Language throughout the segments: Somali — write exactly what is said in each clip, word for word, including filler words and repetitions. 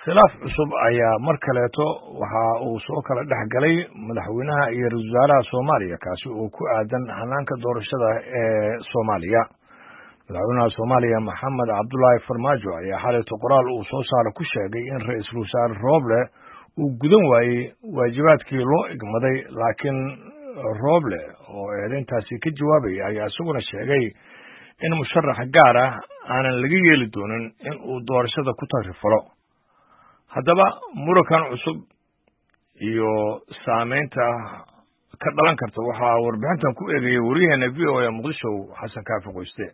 khilaaf cusub ayaa mar kaleeto waxa uu soo kala dhex galay madaxweynaha iyo ra-iisul wasaaraha Soomaaliya kaasi oo ku aadan hanaanka doorashada ee Soomaaliya. madaxweynaha Soomaaliya Maxamed Cabdullaahi Farmaajo ayaa xalay qoraal uu soo saaray ku sheegay in ra-iisul wasaare Roble uu gudan waayay waajibaadkii loo igmaday, laakiin Roble oo eedayntaasi ka jawaabay ayaa isaguna sheegay in musharax gaar ah aanan laga yeeli doonin in uu doorashada ku tagrifalo. haddaba murankan cusub iyo saameynta ka dhalan karta waxaa warbixintan ku eegayay wariyaheena v o a Muqdisho Xasan Kaafi Qoyste.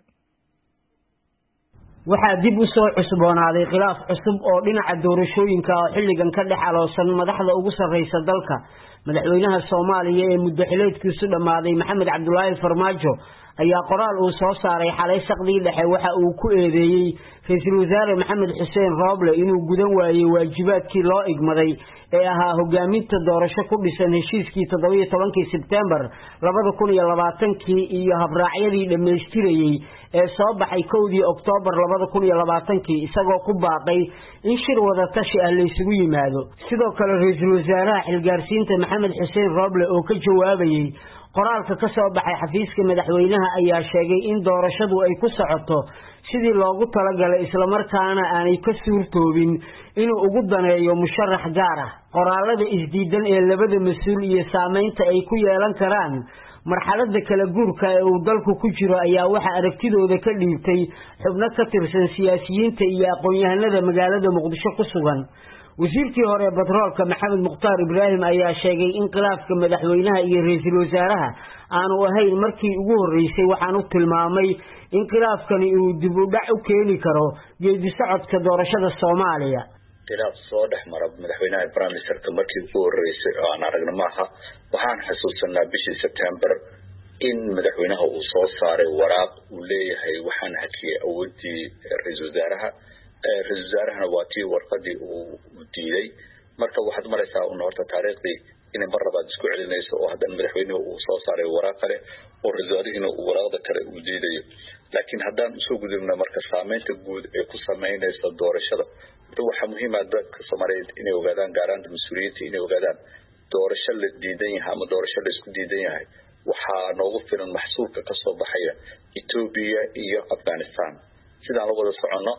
waxaa dib u soo cusboonaaday khilaaf cusub oo dhinaca doorashooyinka oo xilligan ka dhex aloosan madaxda ugu sarreysa dalka. madaxweynaha Soomaaliya ee muddo xileedkiisu dhamaaday Maxamed Cabdullaahi Farmaajo ayaa qoraal uu soo saaray xalay saqdii dhexe waxa uu ku eedeeyay ra-iisul wasaare Maxamed Xuseen Roble inuu gudan waayay waajibaadkii loo igmaday ee ahaa hogaaminta doorasho ku dhisan heshiiskii toddoba iyo tobankii Sebtembar labada kun iyo labaatankii iyo habraacyadii dhameystirayay ee soo baxay kowdii Oktoobar labada kun iyo labaatankii, isagoo ku baaqay in shir wada tashi ah la isugu yimaado. sidoo kale ra-iisul wasaaraha xilgaarsiinta Maxamed Xuseen Roble oo ka jawaabayay qoraalka ka soo baxay xafiiska madaxweynaha ayaa sheegay in doorashadu ay ku socoto sidii loogu talagalay isla markaana aanay ka suurtoobin inuu ugu daneeyo musharax gaar ah. qoraalada isdiidan ee labada mas'uul iyo saameynta ay ku yeelan karaan marxaladda kala guurka ee uu dalku ku jiro ayaa waxa aragtidooda ka dhiibtay xubno ka tirsan siyaasiyiinta iyo aqoon-yahanada magaalada Muqdisho ku sugan. wasiirkii hore ee batroolka Maxamed Mukhtaar Ibraahim ayaa sheegay in khilaafka madaxweynaha iyo ra-iisul wasaaraha aanu ahayn markii ugu horeysay, waxaanu tilmaamay in khilaafkani uu dib u dhac u keeni karo geedi socodka doorashada Soomaaliya. khilaaf soo dhex mara madaxweynaha iyo prime ministerka markii ugu horeysay oo aan aragno maaha. waxaan xasuusanaa bishii September in madaxweynaha uu soo saaray waraaq uu leeyahay waxaan hakiyay awoodii ra-iisul wasaaraha. ra-iisul wasaarahana waa tii warqadii uu diiday. marka waxaad maraysaa un horta taariikhdii inay mar labaad isku celinayso oo haddana madaxweynuhu uu soo saaray waraaq kale oo ra-iisul wasaarihina uu waraaqda kale uu diidayo. laakiin haddaan usoo gudubna marka saameynta guud ee ku sameynaysa doorashada, waxaa muhiim ah dadka Soomaaliyeed inay ogaadaan, gaaraan mas-uuliyiinta inay ogaadaan doorasho la diidan yahay ama doorasho la isku diidan yahay waxaa noogu filan maxsuulka ka soo baxaya Ethiopia iyo Afghanistan. sidaan la wada soconno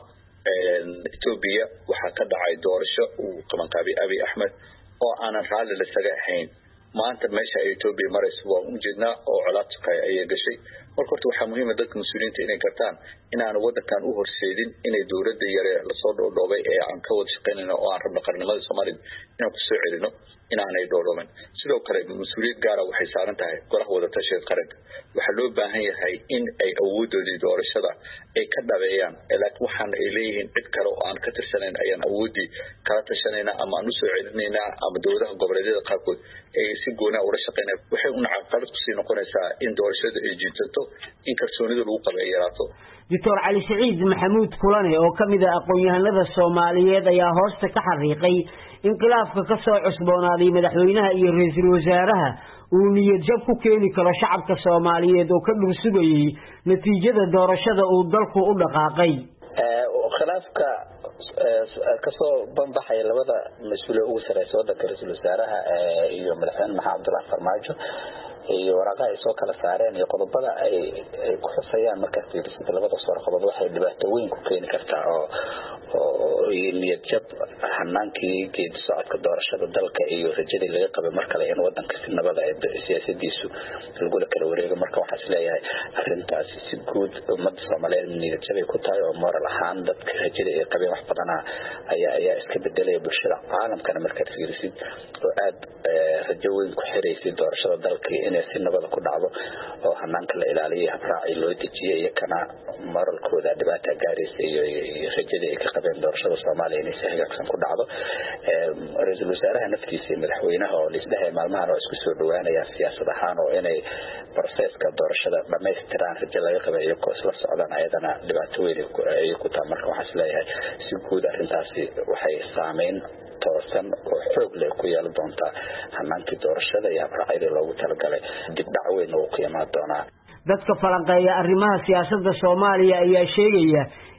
Ethiopia waxaa ka dhacay doorasho uu qabanqaabiyay Abiy Ahmed oo aanan raalli la isaga ahayn. maanta meesha ay Ethiopia marayso waa u jeednaa oo colaad sukay ayay gashay. marka horta waxaa muhiim ah dadka mas-uuliyiinta inay gartaan inaan wadankan u horseedin inay dowladda yare la soo dhoodhoobay ee aan ka wada shaqaynayno oo aan rabno qarnimada Soomaaliya inaan ku soo celino inaanay dhoodhooban. sidoo kale mas-uuliyad gaara waxay saaran tahay golaha wada tashiga qaranka. waxaa loo baahan yahay in ay awoodoodii doorashada ay ka dhabeeyaan, laakiin waxaan ay leeyihiin cid kale oo aan ka tirsanayn ayaan awoodii kala tashanayna ama aan u soo celinaynaa ama dowladaha goboleedyada qaarkood ay si gooni ula shaqaynaya. waxay una caqabad kusii noqonaysaa in doorashada ay jiitato, in kalsoonida lagu qabo ay yaraato. Doctor Cali Saciid Maxamuud Kulane oo kamid ah aqoon-yahanada Soomaaliyeed ayaa hoosta ka xariiqay in khilaafka ka soo cusboonaaday madaxweynaha iyo ra-iisul wasaaraha uu niyad jab ku keeni karo shacabka Soomaaliyeed oo ka dhursugayay natiijada doorashada uu dalku u dhaqaaqay. khilaafka ka soo banbaxay labada mas'uul ugu sareysa wadanka ra-iisul wasaaraha iyo madaxweynaha Maxamed Cabdullaahi Farmaajo iyo waraaqaha ay soo kala saareen iyo qodobada ay ay ku xusayaan marka fiirsada labada soo qodob waxay dhibaato weyn ku keeni kartaa oo oo niyad jab hanaankii geedi socodka doorashada dalka iyo rajadii laga qabay mar kale in wadanka si nabada ay siyaasadiisu lagu kala wareego. marka waxaa isleeyahay arrintaasi si guud ummadda Soomaaliyeed niyad jab ay ku tahay oo moral ahaan dadka rajada ay qabeen wax badan ayaa ayaa iska bedelay bulshada caalamkana marka fiirsid oo aad rajo weyn ku xireysay doorashada dalka inay si nabad ku dhacdo oo hanaanka la ilaaliyo habraaci loo dejiyay iyo kana moralkooda dhibaato gaaraysa iyo rajada ay ka qabeen doorashada Soomaaliya inay si hagaagsan ku dhacdo. ra-iisul wasaaraha naftiisa madaxweynaha oo lisdahay maalmahan oo isku soo dhawaanaya siyaasad ahaan oo inay processka doorashada dhameystiraan rajo laga qabay iyo isla socdaan ayadana dhibaato weyn ay ku tahay. marka waxaa isleeyahay si guud arrintaasi waxay saameyn toosan oo xoog leh ku yeelan doonta hanaankii doorashada iyo habraacyadii loogu talagalay. dib dhac weyn oo ku imaan doona. dadka falanqeeya arrimaha siyaasadda Soomaaliya ayaa sheegaya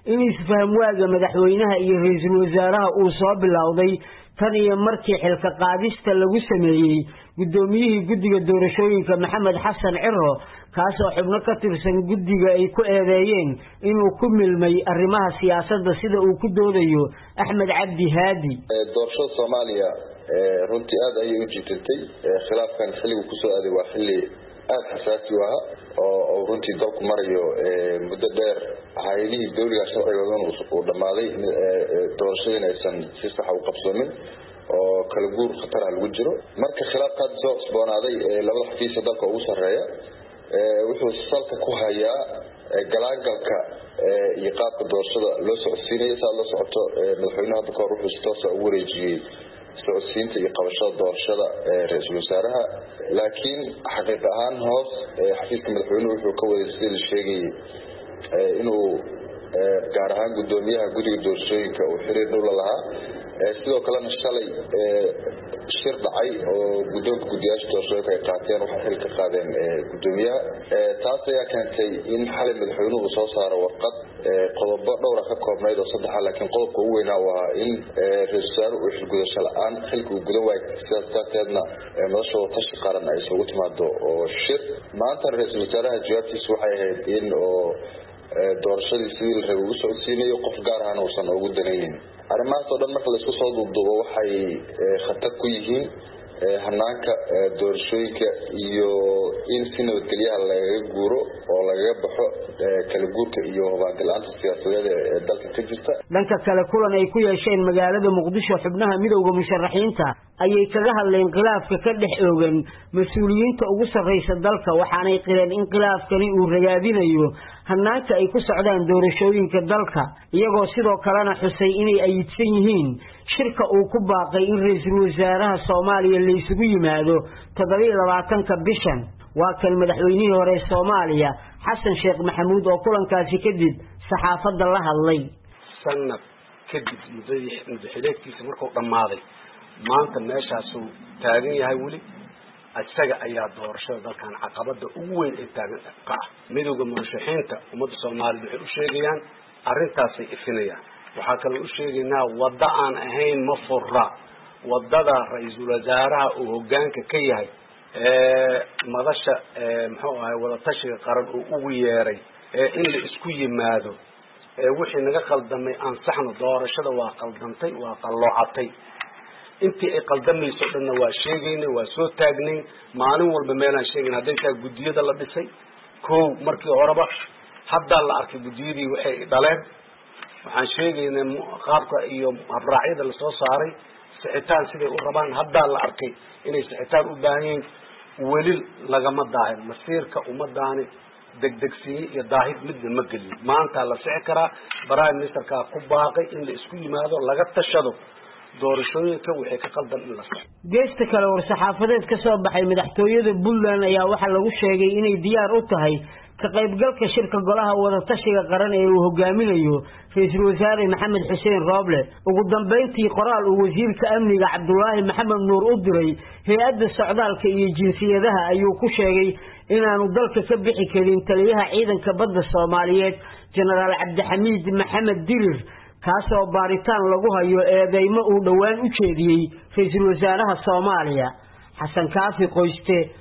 in isfaham waaga madaxweynaha iyo ra'iisul wasaaraha uu soo bilowday tan iyo markii xilka qaadista lagu sameeyay gudoomiyihii guddiga doorashooyinka Maxamed Xasan Ciro kaas oo xubno ka tirsan guddiga ay ku eedeeyeen inuu ku milmay arrimaha siyaasadda sida uu ku doodayo Axmed Cabdi Haadi doorashada Soomaaliya runtii aad ayay u jiitay khilaafkan xilligu ku soo aaday waa xilli aad xasaasi ah oo runtii dalku marayo muddo dheer hay'adihii dawliga sharciga uu dhamaaday doorashada aysan si sax u qabsoomin oo kala guur khatar ah lagu jiro marka khilaafkaas soo cusboonaaday labada xafiis dalka ugu sareeya wuxuu salka ku hayaa galaagalka iyo qaabka doorashada loo socodsiinayo saa la socoto madaxweynaha hadda ka hor wuxuu toos u wareejiyay socodsiinta iyo qabashada doorashada ra'iisul wasaaraha laakiin xaqiiq ahaan hoos xafiiska madaxweynuhu wuxuu ka waday sida sheegay inuu gaar ahaan gudoomiyaha guddiga doorashooyinka uu xiriir dhow la lahaa sidoo kalena shalay shir dhacay oo guddoonka guddiyaasha doorashooyinka ay qaateen waxa xil ka qaadeen gudoomiyaha taas ayaa keentay in xalay madaxweynuhu soo saaro warqad qodobo dhowr ah ka koobnayd oo saddex ah laakiin qodobka ugu weynaa waa in ra'iisul wasaaruhu uu xilgudasho la'aan xilka uu gudan waayo sidaas darteedna madashooda tashi qaran ay isugu timaado oo shir maanta ra'iisul wasaaraha jawaabtiisu waxay ahayd in oo doorashadii sidii la rabay ugu socodsiinayo qof gaar ahna uusan ugu danaynin arrimahaas oo dhan marka la isku soo duubduubo waxay khatar ku yihiin hanaanka doorashooyinka iyo in si nabadgelyaha laga guuro oo laga baxo kala guurka iyo hogaanka siyaasadeed ee dalka ka jirta dhanka kale kulan ay ku yeesheen magaalada Muqdisho xubnaha midowga musharaxiinta ayay kaga hadleen khilaafka ka dhex oogan mas'uuliyiinta ugu sareysa dalka waxaanay qireen in khilaafkani uu ragaadinayo hanaanka ay ku socdaan doorashooyinka dalka iyagoo sidoo kalena xusay inay ayidsan yihiin shirka uu ku baaqay in ra'iisul wasaaraha Soomaaliya la isugu yimaado toddoba iyo labaatanka bishan waa kan madaxweynihii hore Soomaaliya Xasan Sheekh Maxamuud oo kulankaasi kadib saxaafadda la hadlay sanad kadib madaxweynaha markuu dhamaaday maanta meeshaas uu taagan yahay wali asaga ayaa doorashada dalkan caqabada ugu weyn ee taagan ka ah midowga murashaxiinta ummadda Soomaaliyeed waxay u sheegayaan arintaas ay ifinayaan waxa kale u sheegaynaa wada aan ahayn ma furra wadada ra'iisul wasaaraha uu hoggaanka ka yahay ee madasha muxuu ahay wada tashiga qaran uu ugu yeeray ee in la isku yimaado ee wixii naga qaldamay aan saxno doorashada waa qaldantay waa qalloocatay intii ay qaldamayso dhanna waa sheegaynay waa soo taagnay maalin walba meelaan sheegaynay haday taa gudiyada la dhisay koow markii horeba hadda la arkay gudiyadii waxay dhaleen waxaan sheegaynay qaabka iyo habraacyada la soo saaray sixitaan siday u rabaan hadda la arkay inay sixitaan u baahan yihiin weli lagama daahin masiirka ummadaani degdegsiin iyo daahid midna ma gelin maanta la sixi karaa prime ministerka ku baaqay in la isku yimaado laga tashado doorashooyinka wixii ka qaldan in la saxo geesta kale war saxaafadeed ka soo baxay madaxtooyada Puntland ayaa waxa lagu sheegay inay diyaar u tahay ka qaybgalka shirka golaha wada tashiga qaran ee uu hogaaminayo ra'iisul wasaare Maxamed Xuseen Roble ugu dambeyntii qoraal uu wasiirka amniga Cabdullaahi Maxamed Nuur u diray hay'adda socdaalka iyo jinsiyadaha ayuu ku sheegay inaanu dalka ka bixi karin taliyaha ciidanka badda Soomaaliyeed Generaal Cabdixamiid Maxamed Dirir kaasoo baaritaan lagu hayo eedeymo uu dhawaan u jeediyay ra'iisul wasaaraha Soomaaliya Xasan Kaafi Qoyste